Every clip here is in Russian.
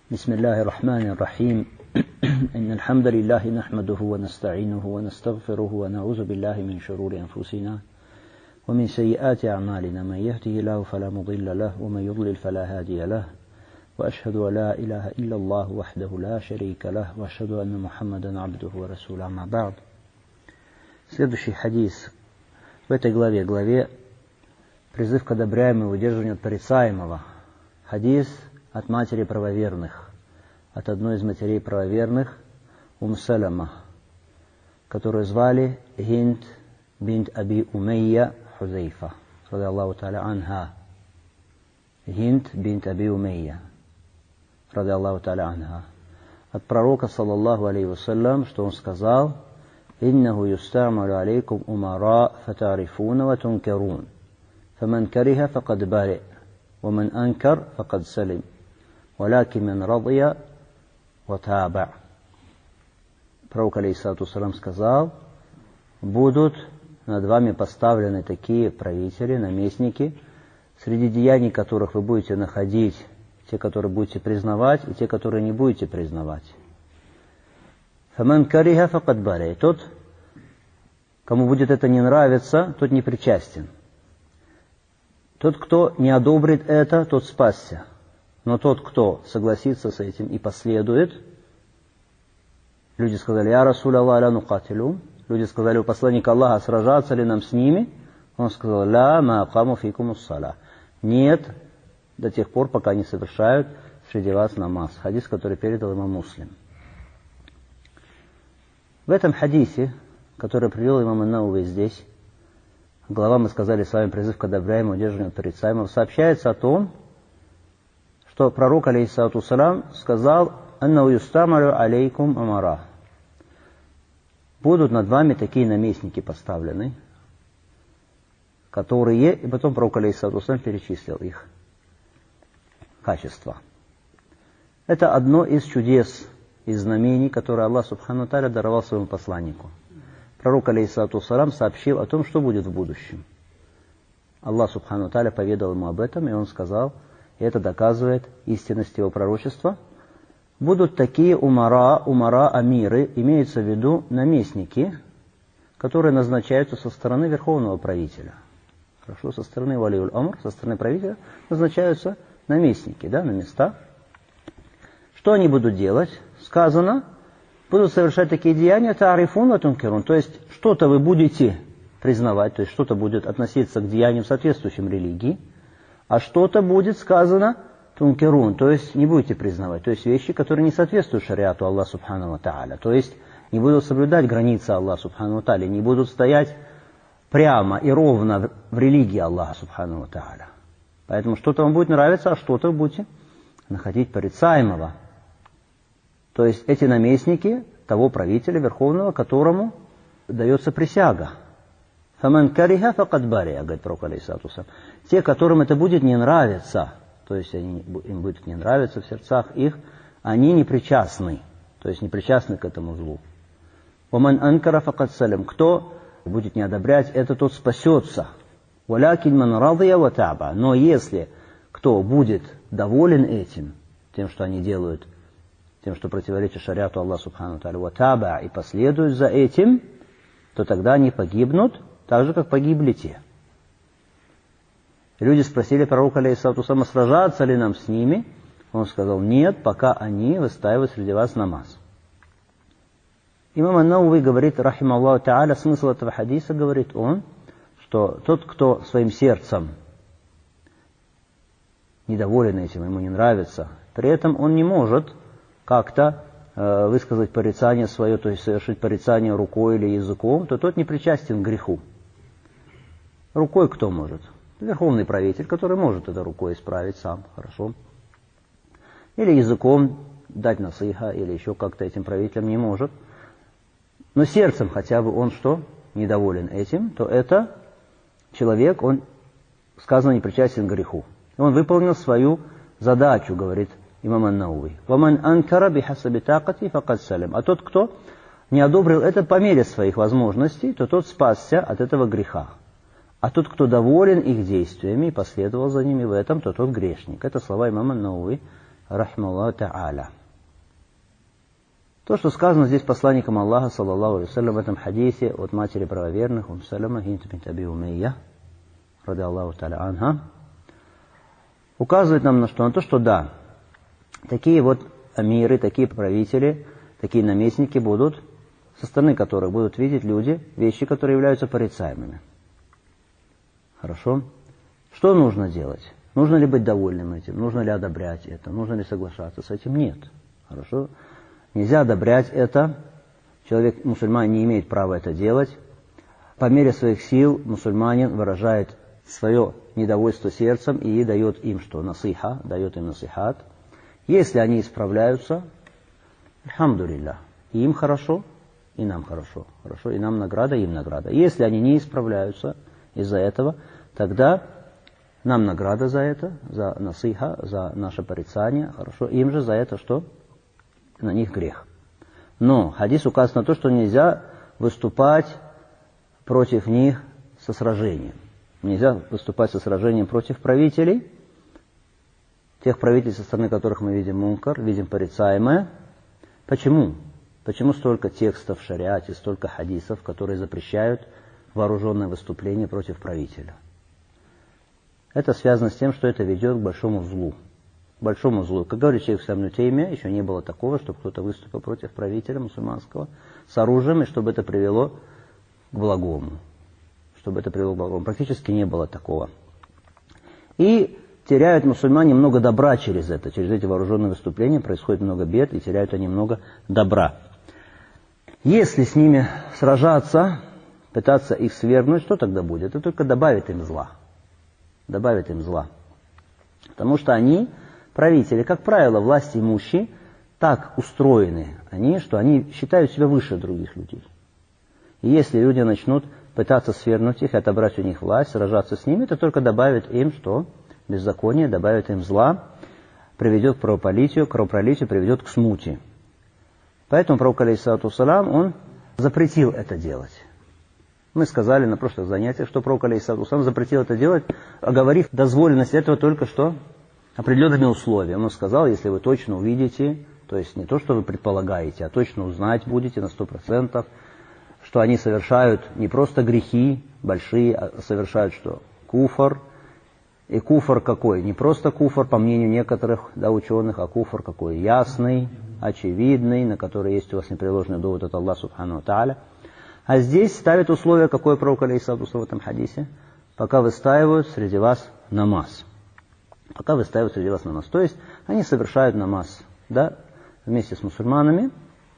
بسم الله الرحمن الرحيم إن الحمد لله نحمده ونستعينه ونستغفره ونعوذ بالله من شرور أنفسنا ومن سيئات أعمالنا من يهده الله فلا مضل له ومن يضلل فلا هادي له وأشهد أن لا إله إلا الله وحده لا شريك له وأشهد أن محمدا عبده ورسوله أما بعد. Следующий хадис в этой главе призыв к одобряемому и удерживанию от порицаемого. Хадис от матери правоверных, от одной из матерей правоверных, Салама, которую звали Хинд бинт Аби Умейя Хузейфа, ради Аллаху та'аля анха. Хинд бинт Аби Умейя, ради Аллаху та'аля анха. От пророка, саллаллаху алейхи вассалям, что он сказал: «Иннаху юстамалю алейкум умара фатарифуна ва тункарун, фаман кариха факад бари, ва ман анкар факад салим, валякин ман радия ва таба». Пророк, алейхиссалату вассалям, сказал: будут над вами поставлены такие правители, наместники, среди деяний которых вы будете находить те, которые будете признавать, и те, которые не будете признавать. «Фаман кариха факад бари». Тот, кому будет это не нравиться, тот не причастен. Тот, кто не одобрит это, тот спасся. Но тот, кто согласится с этим и последует, люди сказали: «Я Расуль Аллах ля нукатилу». Люди сказали: у посланника Аллаха, сражаться ли нам с ними? Он сказал: «Ля ма акаму фикум ус-сала». Нет, до тех пор, пока не совершают среди вас намаз. Хадис, который передал имам Муслим. В этом хадисе, который привел имам ан-Науви здесь, глава, мы сказали с вами, призыв к одобряемому, удерживанию от порицаемого, сообщается о том, что пророк, алейхиссалату вассалям, сказал: «Аннау юстамалю алейкум амара». Будут над вами такие наместники поставлены, которые, и потом пророк, алейхиссалату вассалям, перечислил их качества. Это одно из чудес, из знамений, которые Аллах субхану ва тааля даровал своему посланнику. Пророк, алейхиссалату вассалям, сообщил о том, что будет в будущем. Аллах субхану ва тааля поведал ему об этом, и он сказал, и это доказывает истинность его пророчества: будут такие умара амиры, имеются в виду наместники, которые назначаются со стороны верховного правителя. Хорошо, со стороны валиуль амр, со стороны правителя назначаются наместники, да, на места. Что они будут делать? Сказано, будут совершать такие деяния, таарифун ва тункирун, то есть что-то вы будете признавать, то есть что-то будет относиться к деяниям, соответствующим религии, а что-то будет сказано тункирун, то есть не будете признавать, то есть вещи, которые не соответствуют шариату Аллаха субхану ва тааля, то есть не будут соблюдать границы Аллаха субхану ва тааля, не будут стоять прямо и ровно в религии Аллаха субхану ва тааля. Поэтому что-то вам будет нравиться, а что-то вы будете находить порицаемого. То есть эти наместники того правителя верховного, которому дается присяга. «Фаман кариха факад бария», говорит пророк, алейхиссалату вассалям. Те, которым это будет не нравиться, то есть им будет не нравиться в сердцах их, они не причастны, то есть не причастны к этому злу. «Ваман анкара факад салим». Кто будет не одобрять это, тот спасется. «Валякин ман радия ва таба». Но если кто будет доволен этим, тем, что они делают, тем, что противоречит шариату Аллаха субхану ва тааля, ва таба, и последуют за этим, то тогда они погибнут, так же, как погибли те. Люди спросили пророка, алейхиссалату вассалям, сражаться ли нам с ними? Он сказал: нет, пока они выстаивают среди вас намаз. Имам ан-Науви говорит, рахималлаху тааля, смысл этого хадиса, говорит он, что тот, кто своим сердцем недоволен этим, ему не нравится, при этом он не может как-то высказать порицание свое, то есть совершить порицание рукой или языком, то тот не причастен к греху. Рукой кто может? Верховный правитель, который может это рукой исправить сам, хорошо. Или языком дать насыха, или еще как-то этим правителем не может. Но сердцем хотя бы он что? Недоволен этим, то это человек, он, сказано, не причастен к греху. Он выполнил свою задачу, говорит имам ан-Науви. «Ваман анкара бихасаби такати факад салим». А тот, кто не одобрил это по мере своих возможностей, то тот спасся от этого греха. А тот, кто доволен их действиями и последовал за ними в этом, то тот грешник. Это слова имама ан-Науви, рахмаллаху та'аля. То, что сказано здесь посланником Аллаха, саллаллаху алейхи вассалям, в этом хадисе от матери правоверных, Салама, Хинт бинт Аби Умейя, ради Аллаху та'аля анха, указывает нам на что? На то, что да, такие вот амиры, такие правители, такие наместники будут, со стороны которых будут видеть люди вещи, которые являются порицаемыми. Хорошо? Что нужно делать? Нужно ли быть довольным этим? Нужно ли одобрять это? Нужно ли соглашаться с этим? Нет. Хорошо? Нельзя одобрять это. Человек, мусульманин, не имеет права это делать. По мере своих сил мусульманин выражает свое недовольство сердцем и дает им что? Насиха, дает им насихат. Если они исправляются, альхамдулилля, и им хорошо, и нам хорошо. Хорошо, и нам награда, и им награда. Если они не исправляются из-за этого, тогда нам награда за это, за насиха, за наше порицание, хорошо, им же за это что? На них грех. Но хадис указывает на то, что нельзя выступать против них со сражением. Нельзя выступать со сражением против правителей, тех правителей, со стороны которых мы видим мункар, видим порицаемое. Почему? Почему столько текстов в шариате, столько хадисов, которые запрещают вооруженное выступление против правителя? Это связано с тем, что это ведет к большому злу. Большому злу. Как говорит шейх Ислам ибн Теймия, еще не было такого, чтобы кто-то выступил против правителя мусульманского с оружием, и чтобы это привело к благому. Чтобы это привело к благому. Практически не было такого. И теряют мусульмане много добра через это. Через эти вооруженные выступления происходит много бед, и теряют они много добра. Если с ними сражаться, пытаться их свергнуть, что тогда будет? Это только добавит им зла. Добавит им зла. Потому что они, правители, как правило, власть имущие, так устроены они, что они считают себя выше других людей. И если люди начнут пытаться свергнуть их, отобрать у них власть, сражаться с ними, это только добавит им что? Беззаконие, добавит им зла, приведет к кровопролитию приведет к смуте. Поэтому пророк, алейхиссалату вассалям, он запретил это делать. Мы сказали на прошлых занятиях, что пророк, алейхиссалату вассалям, запретил это делать, оговорив дозволенность этого только что определенными условиями. Он сказал, если вы точно увидите, то есть не то, что вы предполагаете, а точно узнать будете на 100%, что они совершают не просто грехи большие, а совершают что? Куфр. И куфр какой? Не просто куфр, по мнению некоторых ученых, а куфр какой? Ясный, очевидный, на который есть у вас непреложный довод от Аллаха субхану тааля. А здесь ставит условие, какое пророк алейхиссалату в этом хадисе, пока выстаивают среди вас намаз. Пока выстаивают среди вас намаз. То есть они совершают намаз, да, вместе с мусульманами.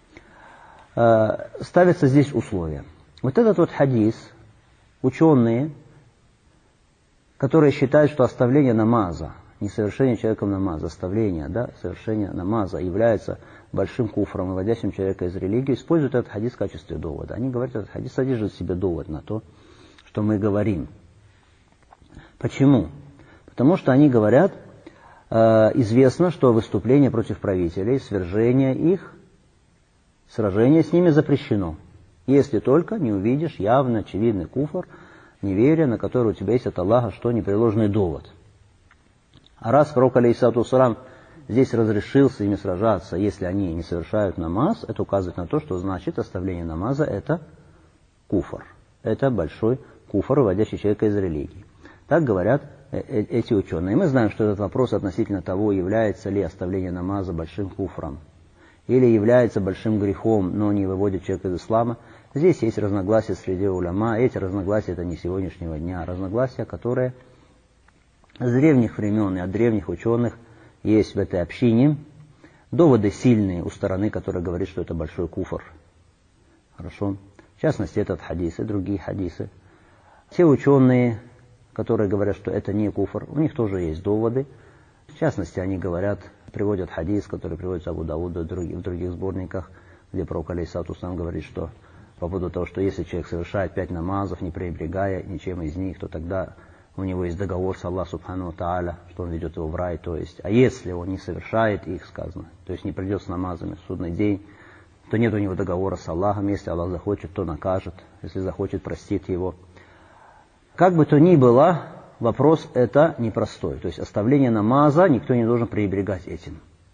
Ставятся здесь условия. Вот этот вот хадис, ученые, которые считают, что оставление намаза, не совершение человеком намаза, оставление, да, совершение намаза является большим куфром, выводящим человека из религии, используют этот хадис в качестве довода. Они говорят, этот хадис содержит в себе довод на то, что мы говорим. Почему? Потому что они говорят, известно, что выступление против правителей, свержение их, сражение с ними запрещено. Если только не увидишь явно очевидный куфр, неверие, на которое у тебя есть от Аллаха что непреложный довод. А раз пророк алейхиссалату вассалям здесь разрешил с ними сражаться, если они не совершают намаз, это указывает на то, что значит оставление намаза это куфр. Это большой куфр, выводящий человека из религии. Так говорят эти ученые. И мы знаем, что этот вопрос относительно того, является ли оставление намаза большим куфром, или является большим грехом, но не выводит человека из ислама. Здесь есть разногласия среди уляма. Эти разногласия это не сегодняшнего дня. Разногласия, которые с древних времен и от древних ученых есть в этой общине. Доводы сильные у стороны, которая говорит, что это большой куфр. Хорошо. В частности, этот хадис и другие хадисы. Те ученые, которые говорят, что это не куфр, у них тоже есть доводы. В частности, они говорят, приводят хадис, который приводится Абу Дауда в других сборниках, где пророк алейхиссалату вассалям говорит, что по поводу того, что если человек совершает 5 намазов, не пренебрегая ничем из них, то тогда у него есть договор с Аллахом субхану тааля, что он ведет его в рай, то есть. А если он не совершает их, сказано, то есть не придет с намазами в судный день, то нет у него договора с Аллахом. Если Аллах захочет, то накажет, если захочет, простит его. Как бы то ни было, вопрос это непростой. То есть оставление намаза никто не должен пренебрегать этим.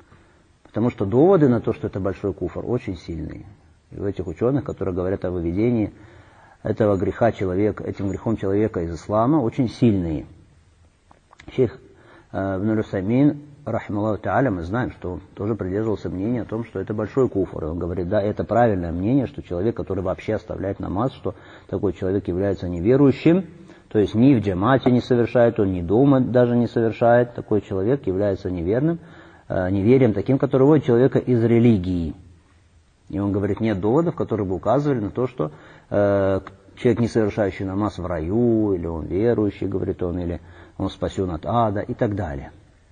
Потому что доводы на то, что это большой куфр, очень сильные. И у этих ученых, которые говорят о выведении этого греха человека, этим грехом человека из ислама, очень сильные. Шейх Ибн Усаймин, рахималлаху та'аля, мы знаем, что он тоже придерживался мнения о том, что это большой куфр. И он говорит, да, это правильное мнение, что человек, который вообще оставляет намаз, что такой человек является неверующим, то есть ни в джамате не совершает, он ни дома даже не совершает, такой человек является неверным, неверием таким, который выводит человека из религии. И он говорит, нет доводов, которые бы указывали на то, что человек, не совершающий намаз, в раю, или он верующий, говорит он, или он спасен от ада и так далее.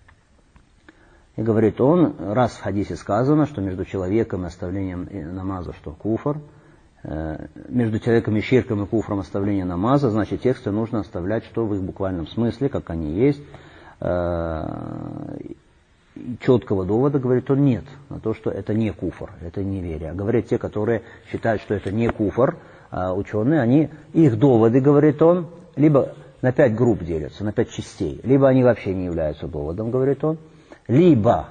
И говорит он, раз в хадисе сказано, что между человеком и оставлением намаза, что куфр, между человеком и ширком и куфром оставление намаза, значит тексты нужно оставлять, что в их буквальном смысле, как они есть. Четкого довода, говорит он, нет на то, что это не куфр, это неверие. Говорят те, которые считают, что это не куфр, ученые, они, их доводы, говорит он, либо на 5 групп делятся, на 5 частей, либо они вообще не являются доводом, говорит он, либо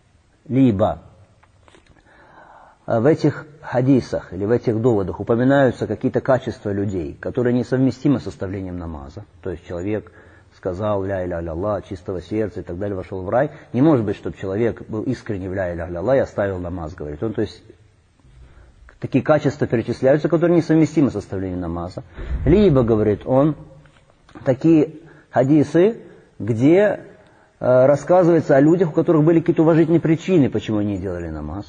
в этих хадисах или в этих доводах упоминаются какие-то качества людей, которые несовместимы с составлением намаза. То есть человек сказал ля иля Аллах, чистого сердца и так далее, вошел в рай. Не может быть, чтобы человек был искренне в ля иля Аллах и оставил намаз, говорит он. То есть такие качества перечисляются, которые несовместимы с составлением намаза. Либо, говорит он, такие хадисы, где рассказывается о людях, у которых были какие-то уважительные причины, почему они не делали намаз.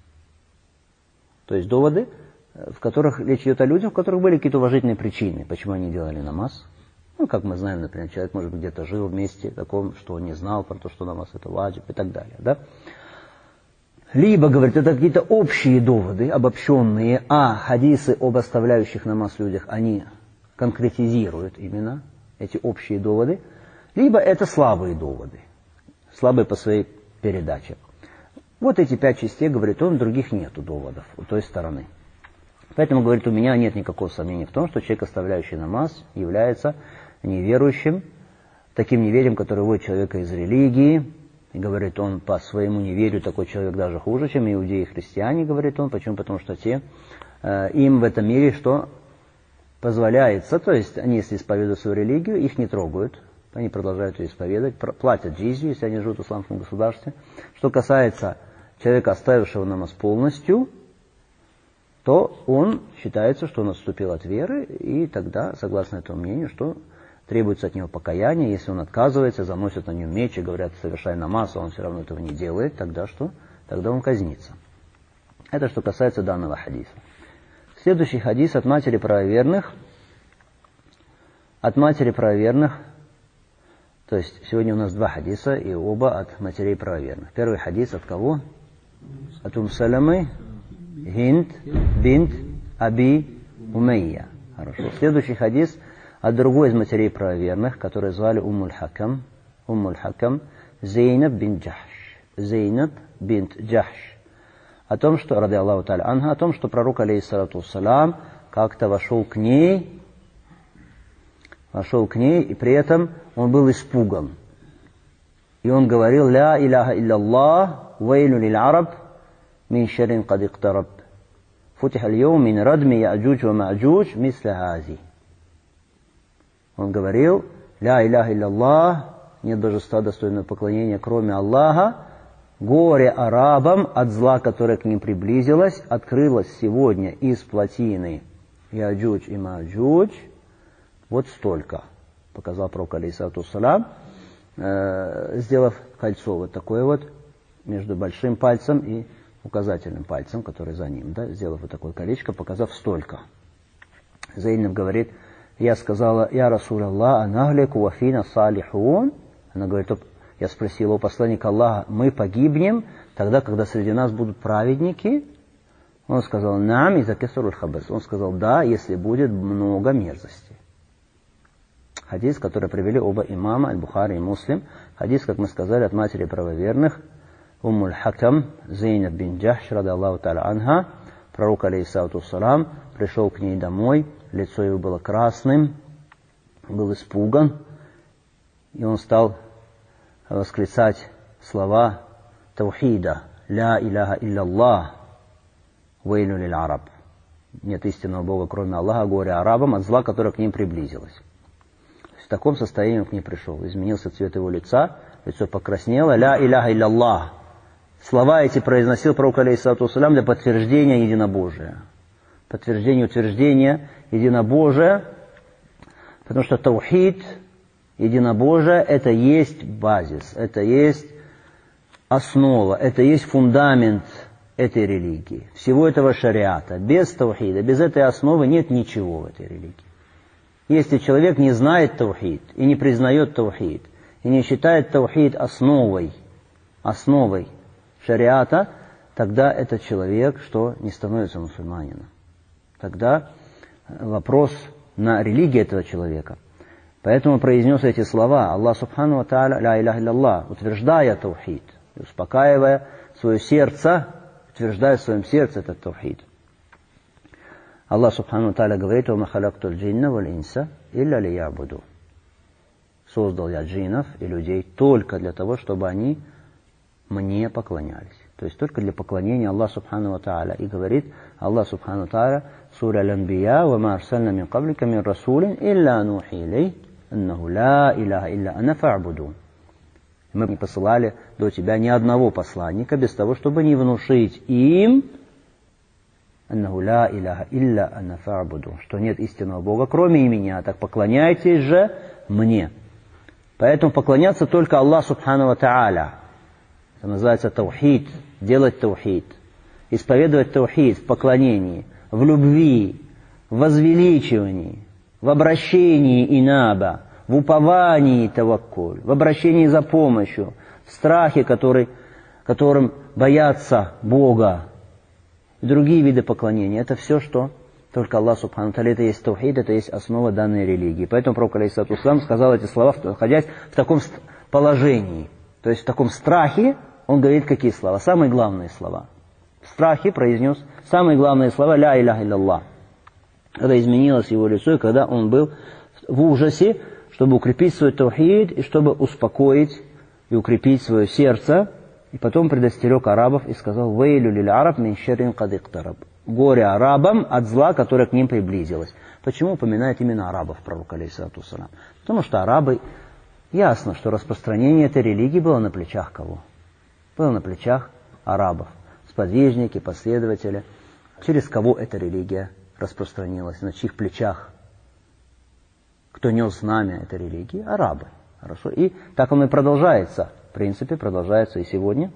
То есть доводы, в которых речь идет о людях, у которых были какие-то уважительные причины, почему они не делали намаз. Ну, как мы знаем, например, человек, может быть, где-то жил в месте таком, что он не знал про то, что намаз это ваджиб и так далее. Да? Либо, говорит, это какие-то общие доводы, обобщенные, а хадисы об оставляющих намаз людях, они конкретизируют именно эти общие доводы, либо это слабые доводы, слабые по своей передаче. Вот эти 5 частей, говорит он, других нету доводов у той стороны. Поэтому, говорит, у меня нет никакого сомнения в том, что человек, оставляющий намаз, является неверующим, таким неверием, который выводит человека из религии. И, говорит он, по своему неверию такой человек даже хуже, чем иудеи и христиане, говорит он. Почему? Потому что им в этом мире что позволяется, то есть они, если исповедуют свою религию, их не трогают, они продолжают ее исповедовать, платят джизью, если они живут в исламском государстве. Что касается человека, оставившего намаз полностью, то он считается, что он отступил от веры, и тогда, согласно этому мнению, что требуется от него покаяние. Если он отказывается, заносят на него меч и говорят, совершай намаз, а он все равно этого не делает, тогда что? Тогда он казнится. Это что касается данного хадиса. Следующий хадис от матери правоверных. От матери правоверных, то есть сегодня у нас 2 хадиса, и оба от матерей правоверных. Первый хадис от кого? От Саламы Хинд бинт Аби Умейя. Хорошо. Следующий хадис от другой из матерей правоверных, которую звали Хакам Зейнаб бинт Джахш. О том, что, ради Аллаху та'аля анха, о том, что пророк, алейхиссалату вассалам, как-то вошел к ней, и при этом он был испуган. И он говорил, ля иляха илляллах, вейлю лил араб, мин шаррин кад иктараб. Футиха аль-йоум мин радми я'джудж ва ма'джудж мисля хази. Он говорил, ля иляха илляллах, нет божества достойного поклонения, кроме Аллаха. Горе арабам от зла, которое к ним приблизилось, открылось сегодня из плотины Я'джудж и Ма'джудж. Вот столько, показал пророк, алейхиссалату вассалам, сделав кольцо вот такое вот между большим пальцем и указательным пальцем, который за ним, да, сделав вот такое колечко, показав столько. Зейнаб говорит, я сказала, я Расул Аллах, анахлику вафина салихун. Она говорит, я спросила у посланника Аллаха, мы погибнем тогда, когда среди нас будут праведники? Он сказал, нам из-за кесаруль хабас. Он сказал, да, если будет много мерзости. Хадис, который привели оба имама, Аль-Бухари и Муслим. Хадис, как мы сказали, от матери правоверных, Хакам Зейнаб бин Джахш, ради Аллаху та'аля анха. Пророк, алейхиссалату вассалам, пришел к ней домой, лицо его было красным, был испуган, и он стал восклицать слова таухида, «Ля иляха илля вейлю лиль араб». Нет истинного Бога, кроме Аллаха, горе арабам от зла, которое к ним приблизилось. В таком состоянии он к ним пришел. Изменился цвет его лица, лицо покраснело. «Ля иляха илля». Слова эти произносил пророк, алейхиссалату вассалям, для подтверждения единобожия. Подтверждение, утверждение единобожия, потому что таухид, единобожие, это есть базис, это есть основа, это есть фундамент этой религии, всего этого шариата. Без таухида, без этой основы нет ничего в этой религии. Если человек не знает таухид и не признает таухид, и не считает таухид основой шариата, тогда этот человек, что не становится мусульманином. Тогда вопрос на религии этого человека. Поэтому произнес эти слова Аллах субхану ва тааля ля иляха илля, утверждая таухид, успокаивая свое сердце, утверждая в своем сердце этот таухид. Аллах субхану ва тааля говорит: «Ва ма халактул джинна валь инса илля лиябуду». Создал я джиннов и людей только для того, чтобы они мне поклонялись. То есть только для поклонения Аллаху субхану ва тааля. И говорит Аллах субхану ва тааля, сура Аль-Анбия: «Ва ма арсална мин каблика мин расулин илля нухи илей аннаху ла иляха илля ана фа'будун». Мы не посылали до тебя ни одного посланника без того, чтобы не внушить им аннаху ла иляха илля ана фа'будун, что нет истинного Бога, кроме меня, так поклоняйтесь же мне. Поэтому поклоняться только Аллаху субхану ва тааля. Это называется таухид, делать таухид, исповедовать таухид в поклонении, в любви, в возвеличивании, в обращении инаба, в уповании таваккуль, в обращении за помощью, в страхе, которым боятся Бога, и другие виды поклонения. Это все, что только Аллах субхану ва тааля, это есть таухид, это есть основа данной религии. Поэтому пророк алейхиссалату вассалям сказал эти слова, находясь в таком положении, то есть в таком страхе. Он говорит какие слова? Самые главные слова. В страхе произнес самые главные слова «Ля иляха илля». Когда изменилось его лицо, и когда он был в ужасе, чтобы укрепить свой таухид, и чтобы успокоить и укрепить свое сердце. И потом предостерег арабов и сказал: «Вейлю лиль араб мин шаррин кад иктараб». Горе арабам от зла, которое к ним приблизилось. Почему упоминает именно арабов пророк, алейхиссалату вассалям? Потому что арабы, ясно, что распространение этой религии было на плечах кого? Было на плечах арабов, сподвижники, последователи. Через кого эта религия распространилась, на чьих плечах? Кто нес знамя этой религии? Арабы. Хорошо. И так оно и продолжается. В принципе, продолжается и сегодня.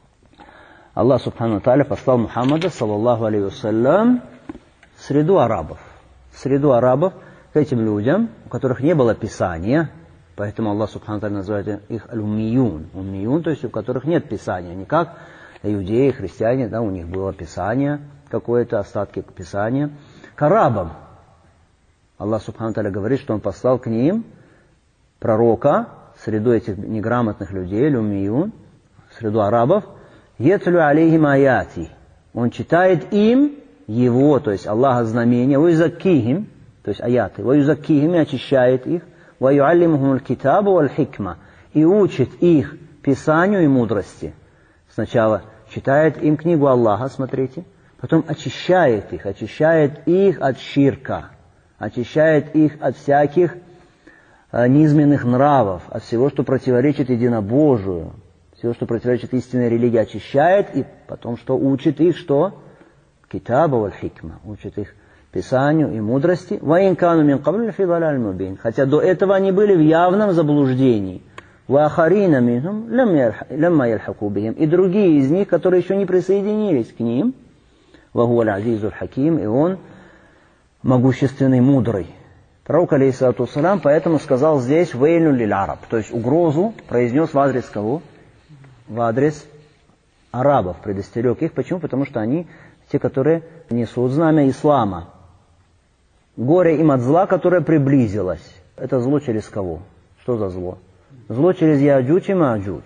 Аллах субхану ва тааля послал Мухаммада, саллаллаху алейхи вассалям, в среду арабов. В среду арабов к этим людям, у которых не было писания. Поэтому Аллах субхану ва тааля называет их аль-уммиюн. Уммиюн, то есть у которых нет писания. Не как иудеи, христиане, да, у них было писание, какое-то остатки писания. К арабам Аллах субхану ва тааля говорит, что Он послал к ним пророка, в среду этих неграмотных людей, аль-уммиюн, в среду арабов, ятлю алейхим аяти. Он читает им его, то есть Аллаха знамения, ва юзаккихим, то есть аяты, ва юзаккихим, и очищает их, ва юаллимухум аль-китаба валь-хикма, и учит их писанию и мудрости. Сначала читает им книгу Аллаха, смотрите, потом очищает их от ширка, очищает их от всяких низменных нравов, от всего, что противоречит единобожию, всего, что противоречит истинной религии, очищает, и потом что учит их, что? Китаба валь-хикма, учит их писанию и мудрости. Ва ин кану мин каблю фи далалин мубин, хотя до этого они были в явном заблуждении. Ва ахарина минхум лямма ялхаку бихим, и другие из них, которые еще не присоединились к ним. Ва хуа аль-азизуль хаким, и он могущественный, мудрый. Пророк, алейхиссалату вассалям, поэтому сказал здесь «вейлю лиль араб», то есть угрозу произнес в адрес кого? В адрес арабов, предостерег их. Почему? Потому что они те, которые несут знамя ислама. Горе им от зла, которое приблизилось. Это зло через кого? Что за зло? Зло через Яджудж и Маджудж.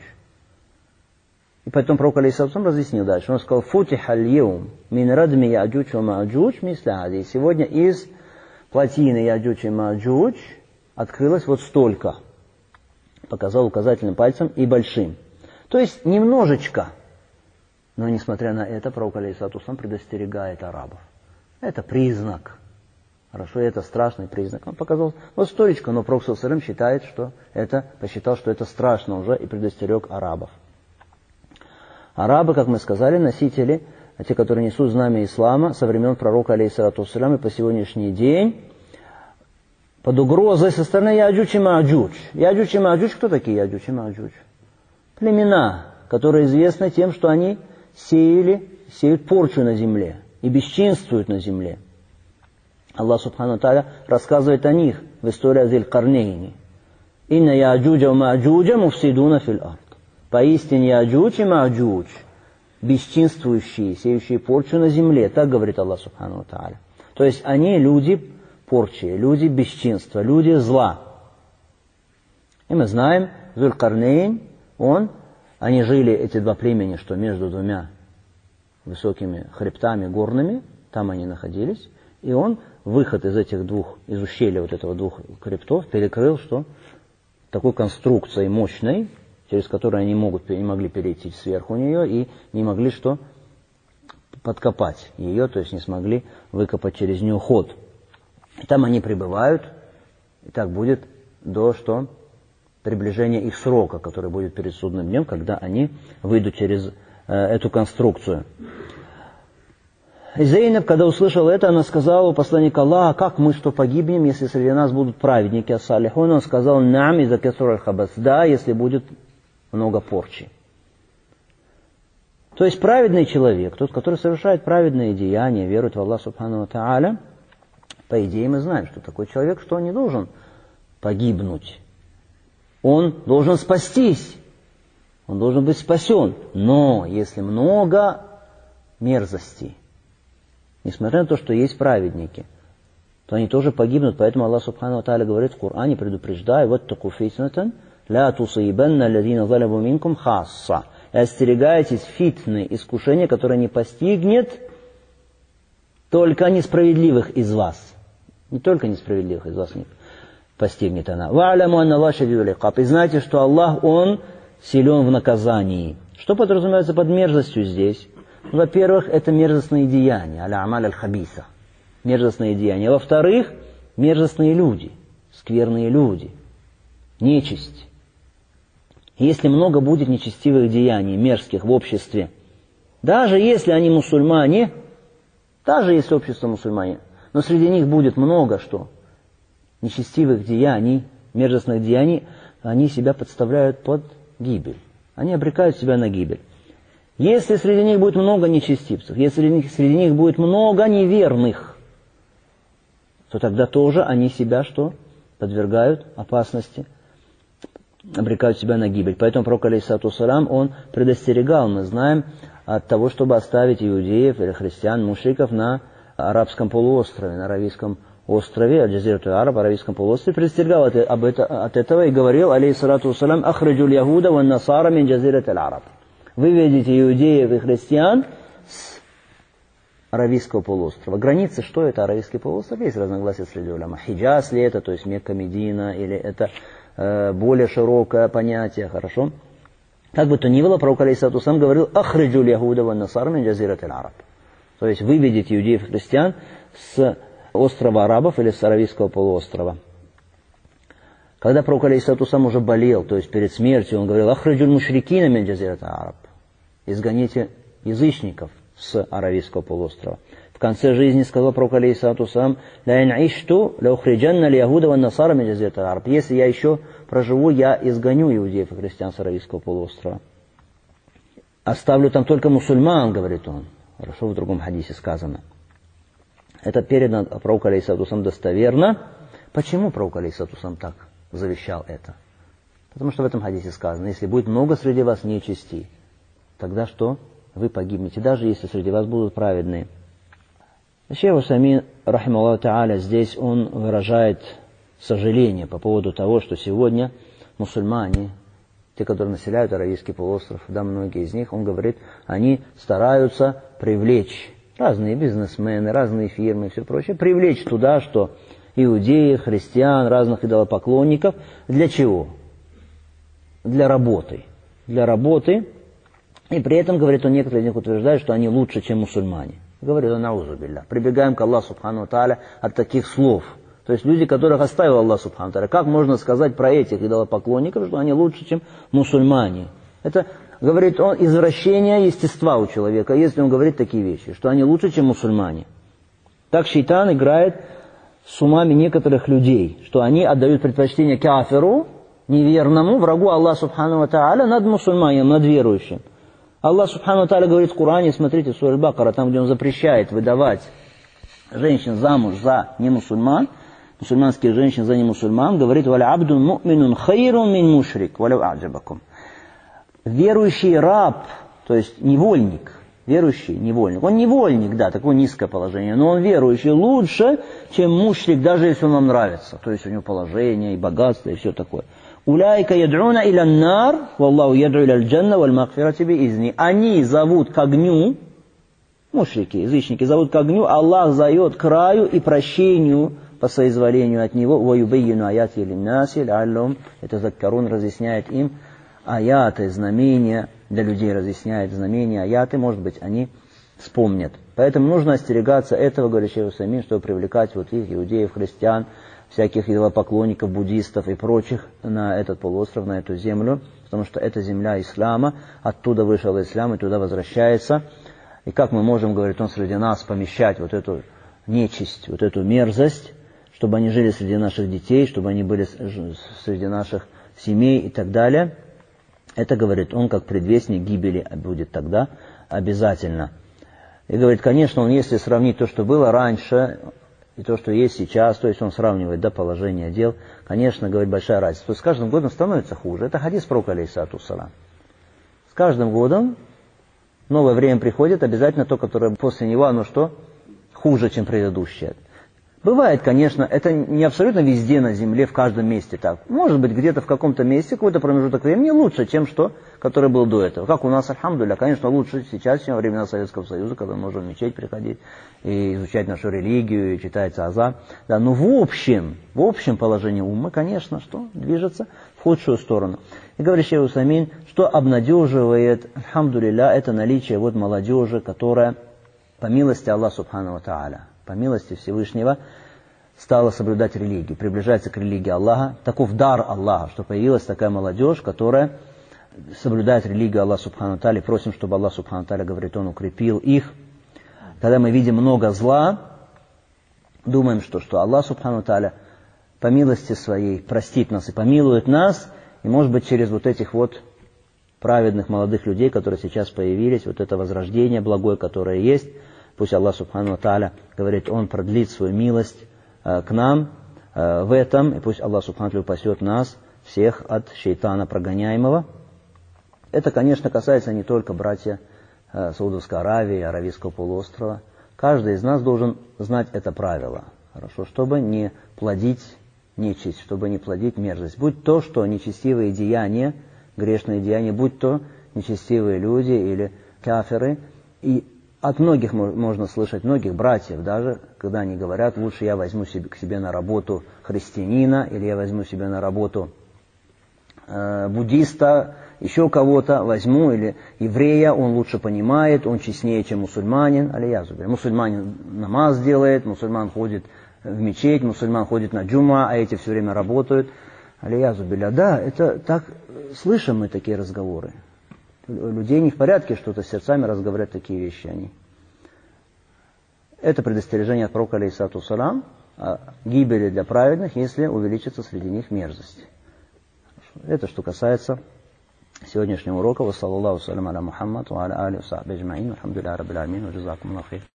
И поэтому пророк, алейхиссалату вассалям, разъяснил дальше. Он сказал «футиха аль-йоум мин радми Яджудж ва Маджудж мисля хади». Сегодня из плотины Яджудж и Маджудж открылось вот столько. Показал указательным пальцем и большим. То есть немножечко Но, несмотря на это, пророк алейхиссалату вассалам предостерегает арабов. Это признак. Хорошо, это страшный признак. Он показал, вот сторичка, но пророк саллаллаху алейхи ва саллям посчитал, что это страшно уже, и предостерег арабов. Арабы, как мы сказали, носители, те, которые несут знамя ислама со времен пророка алейхиссалату вассалям и по сегодняшний день, под угрозой со стороны Яджудж и Маджудж. Яджудж и Маджудж, кто такие Яджудж и Маджудж? Племена, которые известны тем, что они сеют порчу на земле и бесчинствуют на земле. Аллах Субхану Тааля рассказывает о них в истории Зиль-Карнейни. «Инна Яджуджа ва Маджуджа муфсидуна фил ард». Поистине Яджудж и Маджудж, бесчинствующие, сеющие порчу на земле. Так говорит Аллах Субхану Тааля. То есть они люди порчи, люди бесчинства, люди зла. И мы знаем, Зуль-Карнейн, они жили, эти два племени, что между двумя высокими хребтами горными, там они находились, и он выход из этих двух, из ущелья вот этого двух хребтов перекрыл, что такой конструкцией мощной, через которую они не могли перейти сверху нее и не могли что подкопать ее, то есть не смогли выкопать через нее ход. И там они пребывают, и так будет до что приближения их срока, который будет перед судным днем, когда они выйдут через эту конструкцию. И Зейнаб, когда услышала это, она сказала у посланника Аллаха: как мы что погибнем, если среди нас будут праведники, ас-салихун? Он сказал: нам из-за кесур аль-хабас, да, если будет много порчи. То есть праведный человек, тот, который совершает праведные деяния, верует в Аллаха Субхану ва Тааля, по идее мы знаем, что такой человек, что он не должен погибнуть. Он должен спастись. Он должен быть спасен. Но если много мерзостей, несмотря на то, что есть праведники, то они тоже погибнут. Поэтому Аллах Субхану ва Тааля говорит в Коране, предупреждая: «Ваттаку фитнатан ля тусаибанна аллазина залябу минкум хасса». И остерегайтесь фитны, искушения, которое не постигнет только несправедливых из вас. Не только несправедливых из вас не постигнет она. «Ва'ляму анна Аллах шадидуль икаб». И знайте, что Аллах, Он силен в наказании. Что подразумевается под мерзостью здесь? Во-первых, это мерзостные деяния, аля-амаль аль-хабиса. Мерзостные деяния. Во-вторых, мерзостные люди, скверные люди, нечисть. Если много будет нечестивых деяний, мерзких в обществе, даже если они мусульмане, даже если общество мусульмане, но среди них будет много что? Нечестивых деяний, мерзостных деяний, они себя подставляют под гибель. Они обрекают себя на гибель. Если среди них будет много нечестивцев, если среди них будет много неверных, то тогда тоже они себя что? Подвергают опасности, обрекают себя на гибель. Поэтому пророк алейхиссалату вассалям, он предостерегал, мы знаем, от того, чтобы оставить иудеев или христиан, мушриков на арабском полуострове, на Аравийском острове, аль-Джазират аль-Араб, Аравийском полуострове, предостерегал от этого и говорил, алейхиссалату вассалям: «Ахриджуль яхуда ван насара мин Джазират аль-Араб». Выведите иудеев и христиан с Аравийского полуострова. Границы, что это Аравийский полуостров? Есть разногласия среди уляма. Хиджаз ли это, то есть Мекка, Медина, или это более широкое понятие, хорошо? Как бы то ни было, пророк алейхиссалату вассалям говорил: «Ахриджуль яхуда ван насара мин Джазират аль-Араб». То есть выведите иудеев и христиан с острова Арабов или с Аравийского полуострова. Когда пророк алейхиссалату вассалям уже болел, то есть перед смертью, он говорил: «Ахриджуль мушрикина мин Джазират аль-Араб». Изгоните язычников с Аравийского полуострова. В конце жизни сказал пророк алейхиссалату вассалям: «Ла ин ишту ла ухриджанна аль-яхуда ван насара мин Джазират аль-Араб». Если я еще проживу, я изгоню иудеев и христиан с Аравийского полуострова. Оставлю там только мусульман, говорит он. Хорошо, в другом хадисе сказано. Это передано пророку алейхиссалату вассалям достоверно. Почему пророк алейхиссалату вассалям так завещал это? Потому что в этом хадисе сказано: если будет много среди вас нечисти, тогда что? Вы погибнете, даже если среди вас будут праведные. Шейх Усаймин, рахималлаху тааля, здесь он выражает сожаление по поводу того, что сегодня мусульмане, те, которые населяют Аравийский полуостров, да, многие из них, он говорит, они стараются привлечь разные бизнесмены, разные фирмы и все прочее, привлечь туда, что иудеев, христиан, разных идолопоклонников. Для чего? Для работы. Для работы И при этом, говорит он, некоторые из них утверждают, что они лучше, чем мусульмане. Говорит он, наузу билля. Прибегаем к Аллаху субхану тааля от таких слов. То есть люди, которых оставил Аллах субхану тааля. Как можно сказать про этих идолопоклонников, что они лучше, чем мусульмане? Это, говорит он, извращение естества у человека, если он говорит такие вещи, что они лучше, чем мусульмане. Так шейтан играет с умами некоторых людей, что они отдают предпочтение кафиру, неверному, врагу Аллаха субхану тааля над мусульманином, над верующим. Аллах субхану тааля говорит в Коране, смотрите, сура Аль-Бакара, там, где он запрещает выдавать женщин замуж за немусульман, мусульманских женщин за немусульман, говорит, «Валя абдун му'минун хайрун мин мушрик, валя а'джабакум». Верующий раб, то есть невольник, верующий невольник. Он невольник, да, такое низкое положение, но он верующий лучше, чем мушрик, даже если он вам нравится. То есть у него положение и богатство и все такое. «Уляйка яд'уна иля нар, валлаху яд'у иля аль-джанна, валь магфирати биизни». Они зовут к огню, мушрики, язычники зовут к огню, Аллах зовет к раю и прощению по соизволению от него. «Ваюбейну аяти линнаси л'аллум». Это Заккарун разъясняет им аяты, знамения, для людей разъясняет знамения, аяты, может быть, они вспомнят. Поэтому нужно остерегаться этого, говорит шейх Усаймин, чтобы привлекать вот их, иудеев, христиан, всяких идолопоклонников, буддистов и прочих на этот полуостров, на эту землю, потому что это земля ислама, оттуда вышел ислам и туда возвращается. И как мы можем, говорит он, среди нас помещать вот эту нечисть, вот эту мерзость, чтобы они жили среди наших детей, чтобы они были среди наших семей и так далее. Это, говорит он, как предвестник гибели будет тогда обязательно. И говорит, конечно, он, если сравнить то, что было раньше, и то, что есть сейчас, то есть он сравнивает, да, положение дел, конечно, говорит, большая разница. То есть с каждым годом становится хуже. Это хадис пророка алейхиссалату вассалам. С каждым годом новое время приходит, обязательно то, которое после него, оно что? Хуже, чем предыдущее. Бывает, конечно, это не абсолютно везде на земле, в каждом месте так. Может быть, где-то в каком-то месте, какой-то промежуток времени лучше, чем что, который был до этого. Как у нас, альхамдулилля, конечно, лучше сейчас, чем во времена Советского Союза, когда мы можем в мечеть приходить и изучать нашу религию, и читается азан. Да, но в общем положении умма, конечно, что? Движется в худшую сторону. И говорит шейх Усаймин, что обнадеживает, альхамдулилля, это наличие вот молодежи, которая, по милости Аллаха субхану ва тааля, по милости Всевышнего, стала соблюдать религию, приближается к религии Аллаха. Таков дар Аллаха, что появилась такая молодежь, которая соблюдает религию Аллаха субхану тааля. Просим, чтобы Аллах субхану тааля, говорит он, укрепил их. Когда мы видим много зла, думаем, что Аллах субхану тааля по милости своей простит нас и помилует нас, и может быть через вот этих вот праведных молодых людей, которые сейчас появились, вот это возрождение благое, которое есть, пусть Аллах субхану тааля, говорит, он продлит свою милость к нам в этом, и пусть Аллах субхану тааля упасет нас всех от шейтана прогоняемого. Это, конечно, касается не только братья Саудовской Аравии, Аравийского полуострова. Каждый из нас должен знать это правило, хорошо, чтобы не плодить нечисть, чтобы не плодить мерзость. Будь то, что нечестивые деяния, грешные деяния, будь то нечестивые люди или кафиры. И от многих можно слышать, многих братьев даже, когда они говорят, лучше я возьму к себе на работу христианина, или я возьму себе на работу буддиста, еще кого-то возьму, или еврея, он лучше понимает, он честнее, чем мусульманин. Алиязубилля. Мусульманин намаз делает, мусульман ходит в мечеть, мусульман ходит на джума, а эти все время работают. Алиязубилля. Да, это так, слышим мы такие разговоры. Людей не в порядке, что-то с сердцами разговаривать такие вещи они. Это предостережение от пророка алейхиссалату вассалам о гибели для праведных, если увеличится среди них мерзость. Это что касается сегодняшнего урока. Ва саллаллаху салям аля Мухаммад ва аля али ва сахби аджмаин. Алхамдулиллахи раббил аламин. Ва джазакумуллаху хейр.